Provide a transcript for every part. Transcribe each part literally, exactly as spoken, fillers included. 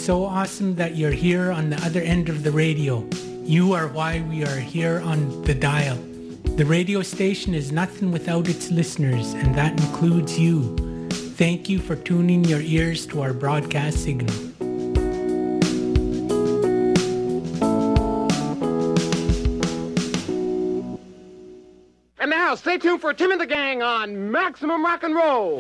so awesome that you're here on the other end of the radio. You are why we are here on the dial. The radio station is nothing without its listeners, and that includes you. Thank you for tuning your ears to our broadcast signal. And now, stay tuned for Tim and the Gang on Maximum Rock and Roll.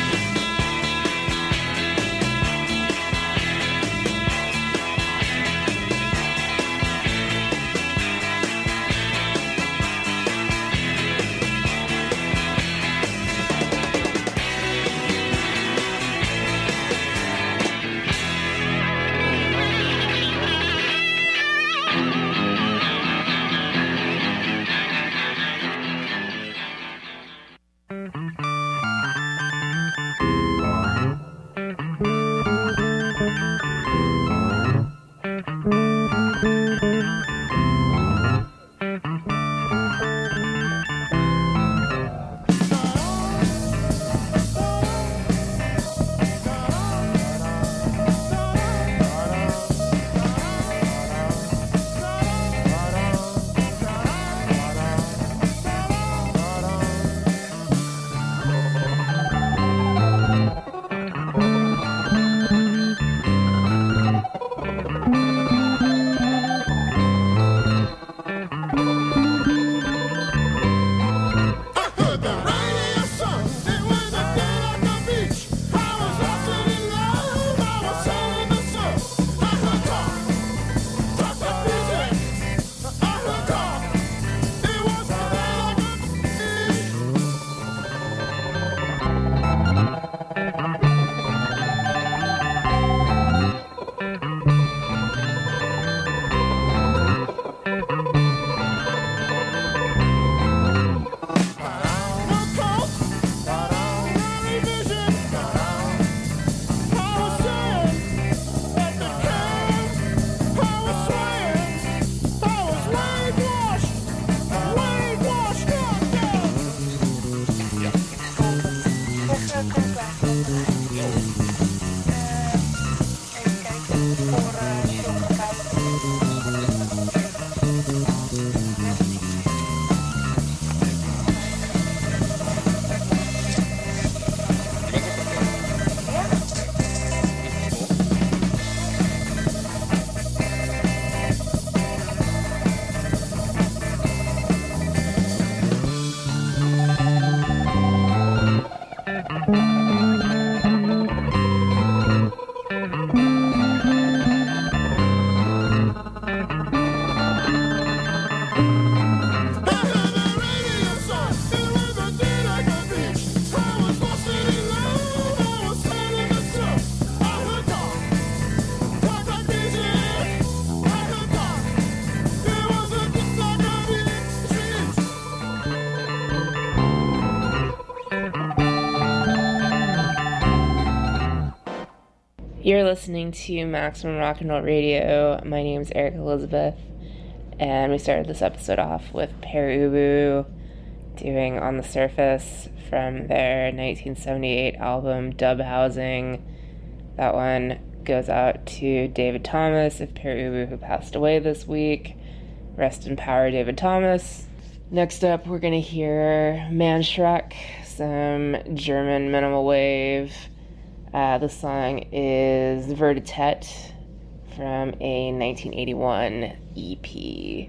You're listening to Maximum Rock and Roll Radio. My name is Erica Elizabeth, and we started this episode off with Pere Ubu doing On the Surface from their nineteen seventy-eight album Dub Housing. That one goes out to David Thomas of Pere Ubu, who passed away this week. Rest in power, David Thomas. Next up, we're going to hear Manschreck, some German minimal wave. Uh, the song is Vertitet from a nineteen eighty-one E P.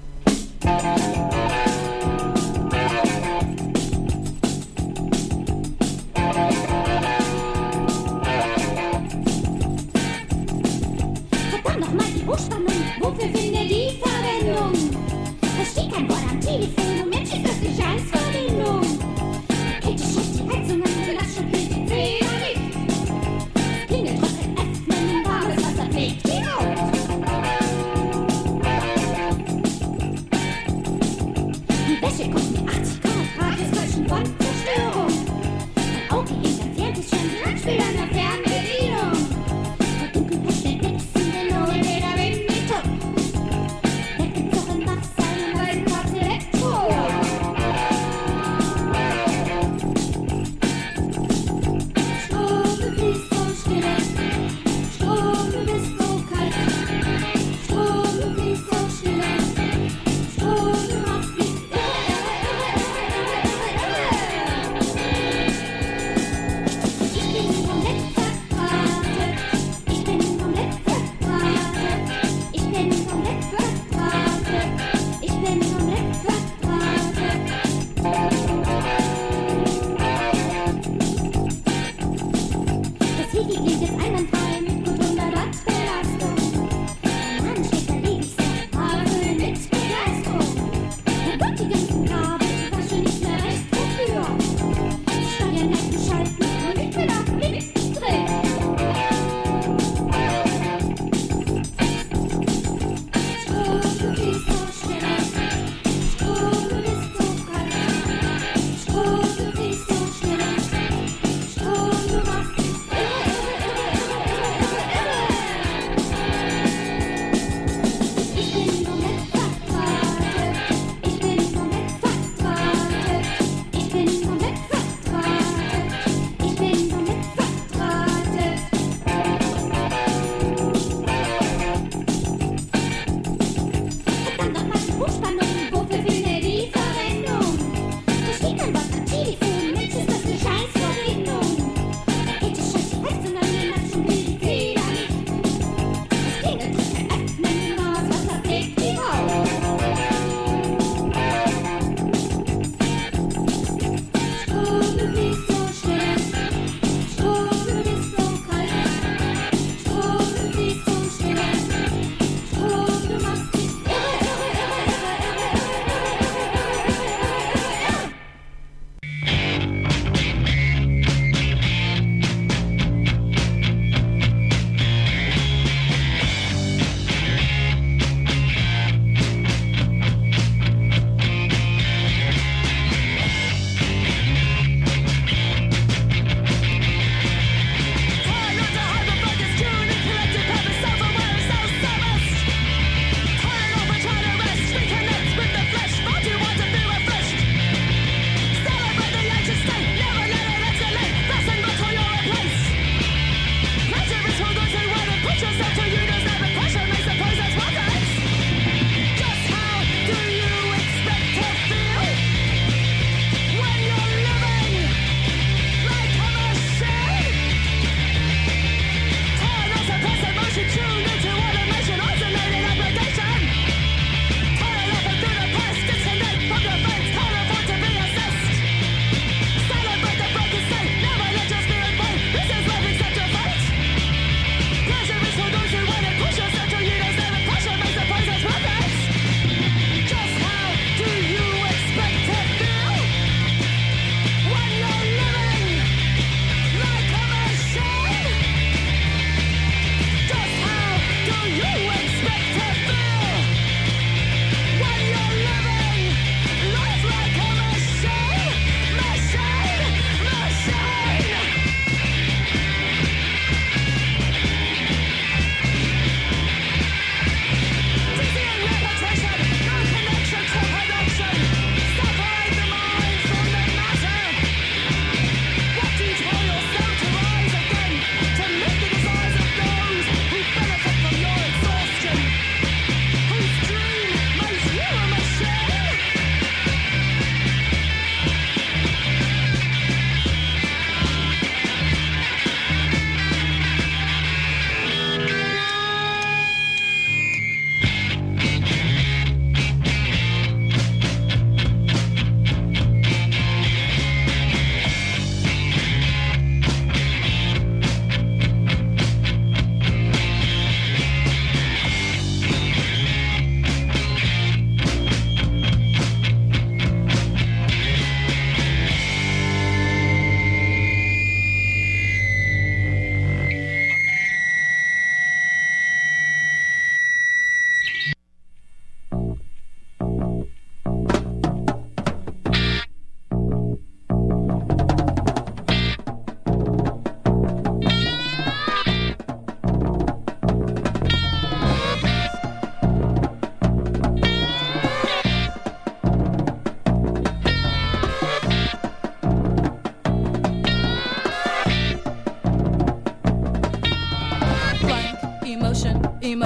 Verdammt nochmal die Hochspannung, wofür findet die Verwendung? Versteht kein Wort am Telefon, und Mensch ist das die Scheißverbindung. Kälte schützt die Heizung an, der Last schon fehlt die Zähne nicht. Klingelt trotzdem öffnen, warmes Wasser fegt die Haut. Die Wäsche kommt mit achtzig Grad, Tagesdeutschen von Zerstörung. Mein Auge hängt entfernt, ist schon die Handspiel an der Fernbedienung. Vor Dunkelheit steht nix in den Ohren, jeder will mich tot. Weggezogen nach seinem weißen Kopf Elektro. Strophe bis zum Stille, Strophe bis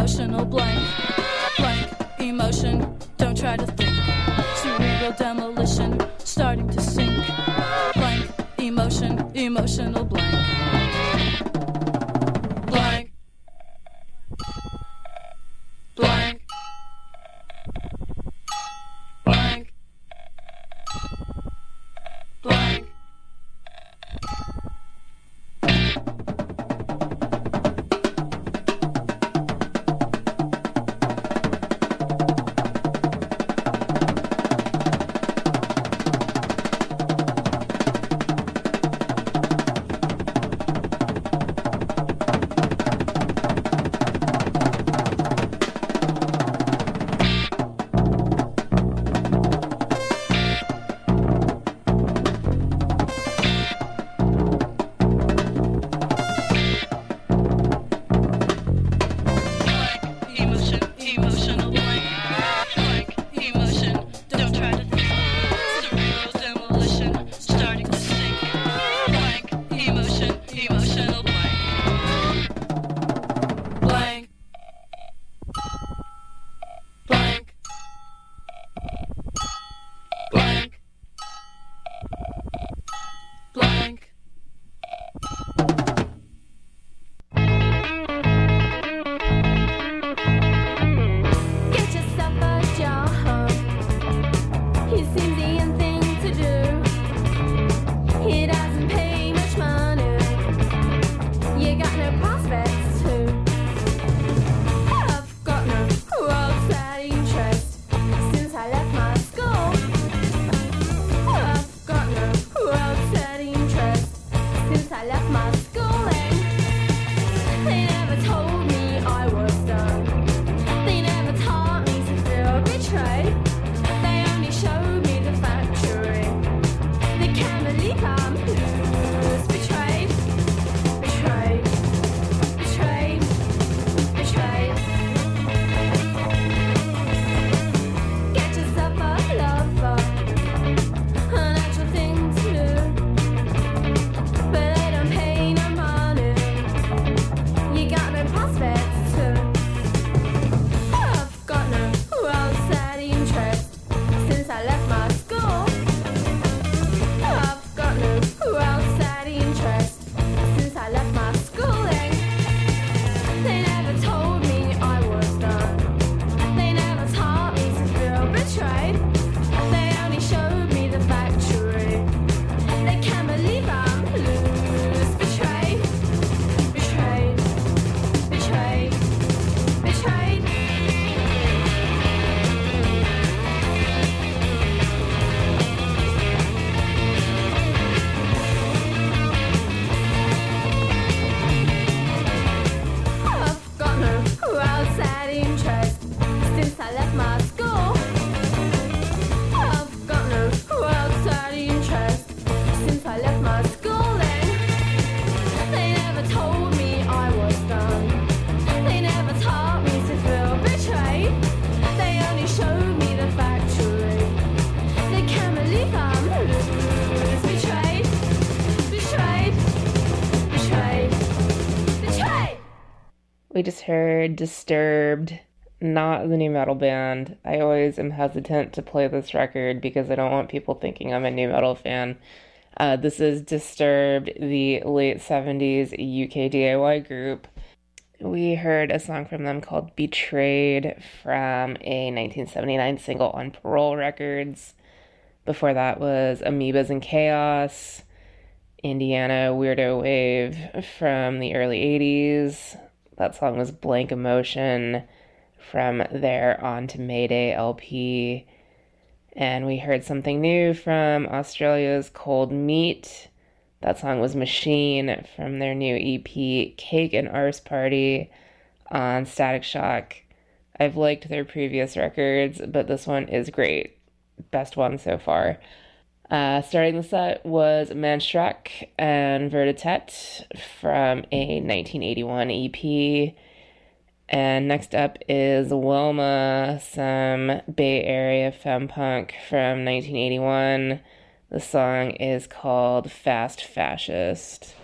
emotional blank. Blank emotion, don't try to think. Cerebral demolition, starting to sink. Blank emotion, emotional blank. Blank. Blank. Blank. Blank. We just heard Disturbed, not the new metal band. I always am hesitant to play this record because I don't want people thinking I'm a new metal fan. Uh, this is Disturbed, the late seventies U K D I Y group. We heard a song from them called Betrayed from a nineteen seventy-nine single on Parole Records. Before that was Amoebas in Chaos, Indiana Weirdo Wave from the early eighties. That song was Blank Emotion from their On to Mayday L P. And we heard something new from Australia's Cold Meat. That song was Machine from their new E P, Cake and Arse Party, on Static Shock. I've liked their previous records, but this one is great. Best one so far. Uh, starting the set was Manstruck and Vertitet from a nineteen eighty-one E P. And next up is Wilma, some Bay Area femme punk from nineteen eighty-one. The song is called Fast Fascist.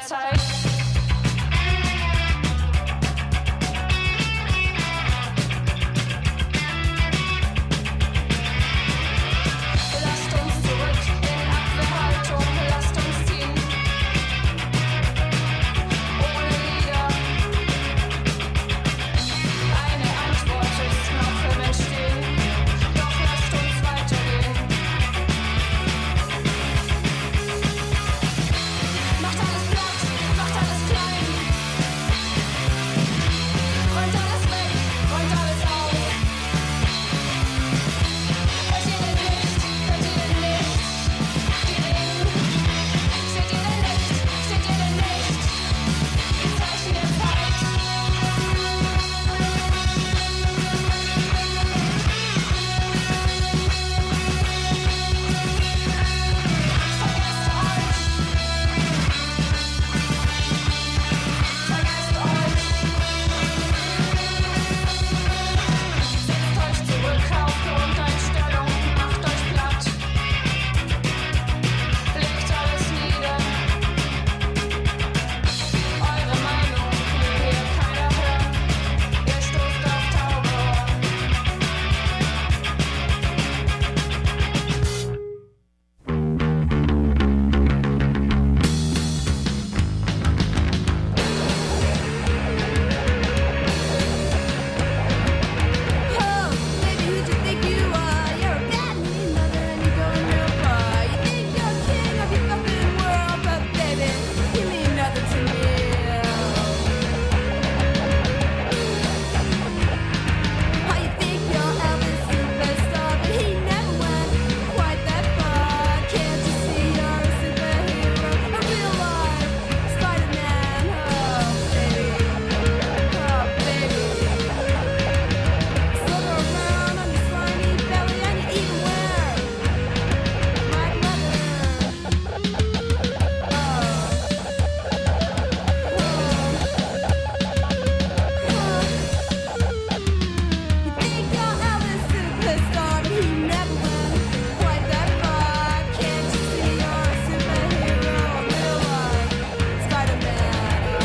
Zeit. Lasst uns zurück in Abwehrhaltung, lasst uns ziehen. Ohne Lieder. Eine Antwort ist noch im Entstehen. Doch lasst uns weitergehen. Macht alles platt, macht alles klein. Räumt alles weg, räumt alles auf. Hört ihr denn nicht, hört ihr denn nicht? Die reden. Seht ihr denn nicht, seht ihr denn nicht? Die Zeichen der Zeit. Vergesst euch. Vergesst euch. Setzt euch zurück auf Grundeinstellung, macht euch platt. Legt alles nieder. Eure Meinung will hier keiner hören. Ihr stoßt auf taube Ohren. Oh, baby, who do you think you are? You're a bad mean mother and you're going real far. You think you're king of your fucking world, but baby, you mean nothing to me. Oh, you think you're Elvis superstar, but he never went quite that far. Can't you see you're a superhero, a real life Spider-Man? Oh, baby, oh, baby. Slither around on your slimy belly and you even wear my leather. You think you're Elvis superstar, but he never went quite that far. Can't you see you're a superhero, a real life Spider-Man?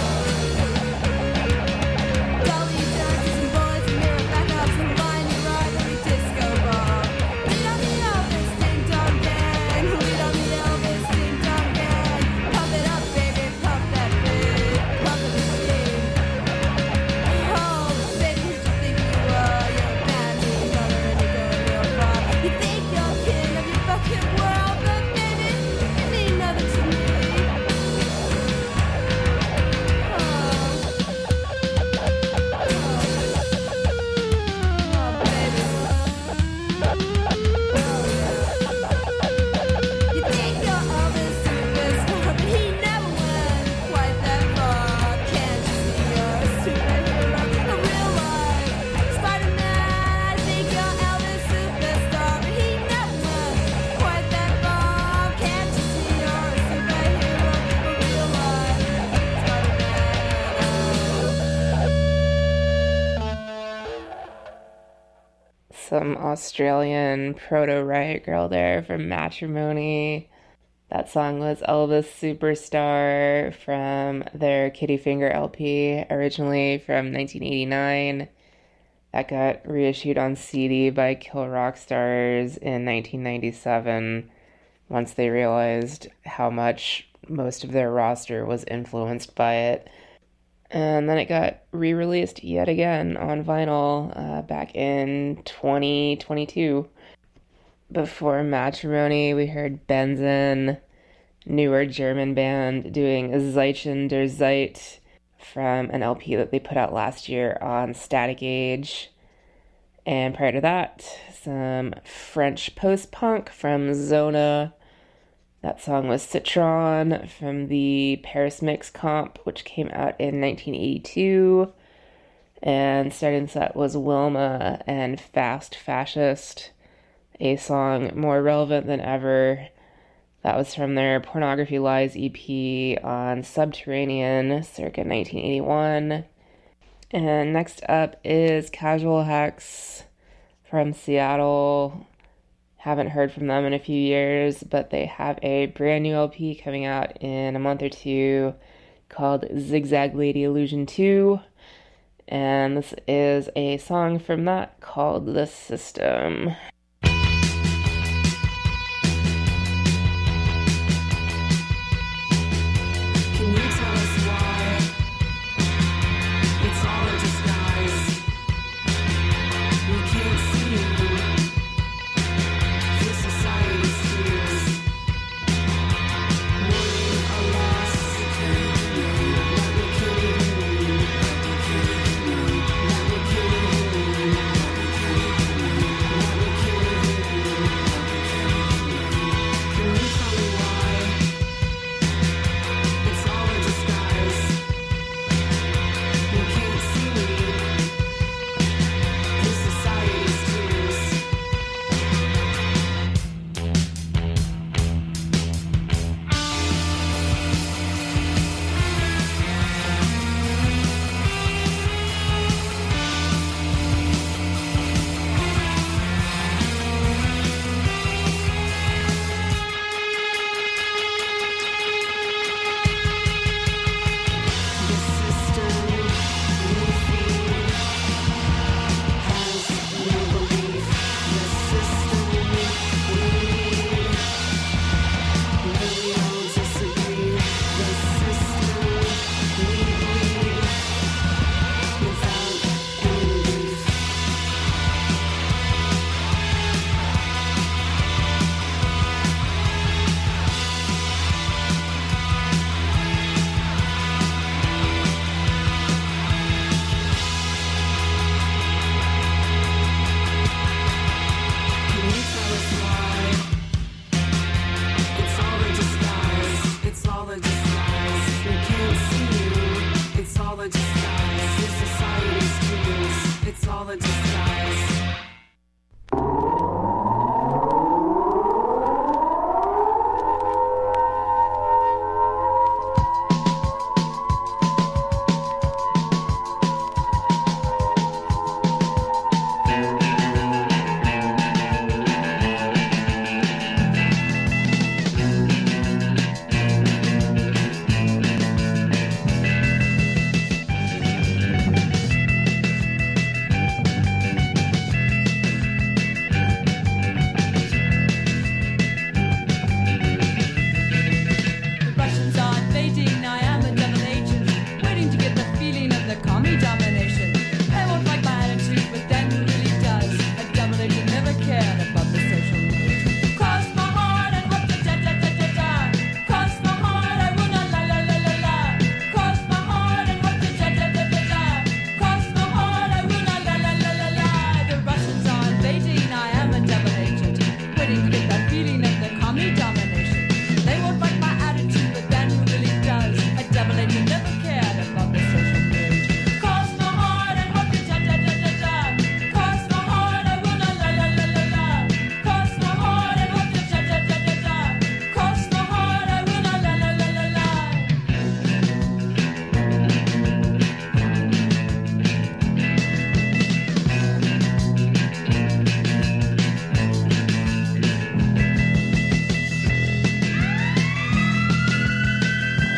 Gully dances and bullets and mirror backups and blind your rivalry disco ball. Lead on the Elvis ding dong gang. Lead on the Elvis ding dong gang. Pump it up, baby, pump that big, pump the machine. Oh, baby, who do you think you are? You're a bad mean mother and you're going real far. You think you're king of your fucking world, but baby, you mean nothing to me. You think you're Elvis superstar, but he never went quite that far. Can't you see you're a superhero, a real life Spider-Man? I think you're Elvis superstar, but he never went quite that far. Can't you see you're a superhero, a real life Spider-Man? Some Australian proto-riot girl there from Matrimony. That song was Elvis Superstar from their Kitty Finger L P, originally from nineteen eighty-nine. That got reissued on C D by Kill Rock Stars in nineteen ninety-seven, once they realized how much most of their roster was influenced by it. And then it got re-released yet again on vinyl uh, back in twenty twenty-two. Before Matrimony, we heard Benzen, newer German band, doing Zeichen der Zeit from an L P that they put out last year on Static Age. And prior to that, some French post-punk from Zona. That song was Citron from the Paris Mix comp, which came out in nineteen eighty-two. And starting the set was Wilma and Fast Fascist, a song more relevant than ever. That was from their Pornography Lies E P on Subterranean, circa nineteen eighty-one. And next up is Casual Hex from Seattle. Haven't heard from them in a few years, but they have a brand new L P coming out in a month or two called Zigzag Lady Illusion two. And this is a song from that called The System.